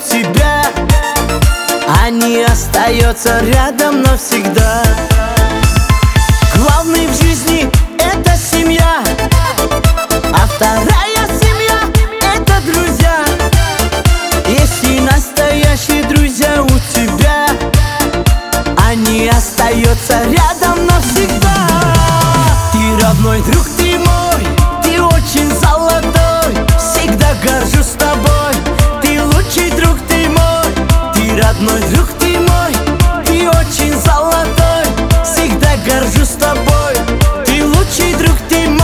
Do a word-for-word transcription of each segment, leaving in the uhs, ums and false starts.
тебя, они остаются рядом навсегда. Главный в жизни — это семья, а вторая семья — это друзья. Если настоящие друзья у тебя, они остаются рядом навсегда. Ты родной друг, ты мой, ты очень золотой, всегда горжусь тобой. Ты лучший друг, ты мой, ты родной друг, ты мой, ты очень золотой, всегда горжусь тобой. Ты лучший друг, ты мой.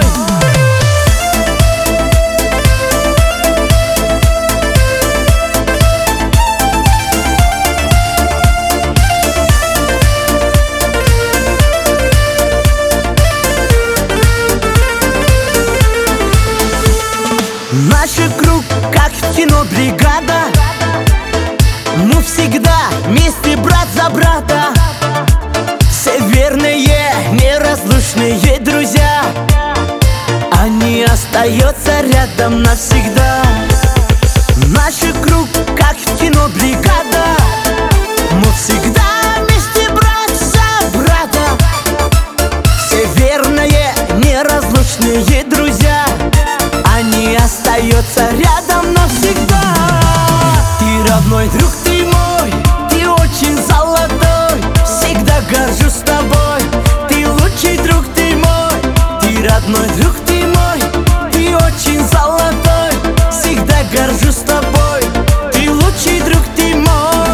Наш круг, как в кино «Бригада», мы всегда вместе, брат за брата. Все верные, неразлучные друзья, они остаются рядом навсегда. Наш круг, как в кино «Бригада», мы всегда вместе, брат за брата. Все верные, неразлучные друзья, они остаются рядом навсегда. Ты родной друг, ты мой, ты очень золотой, всегда горжусь тобой. Ты лучший друг, ты мой, ты родной друг, ты мой, ты очень золотой, всегда горжусь тобой. Ты лучший друг, ты мой.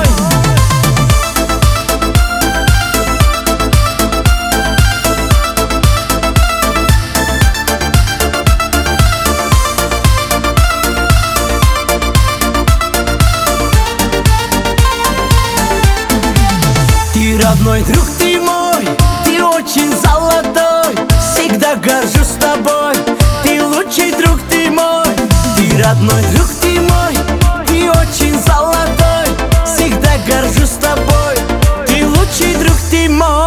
Ты родной друг, ты мой, ты очень золотой, всегда горжусь тобой. Ты лучший друг, ты мой, ты родной друг, ты мой, ты очень золотой, всегда горжусь тобой. Ты лучший друг, ты мой.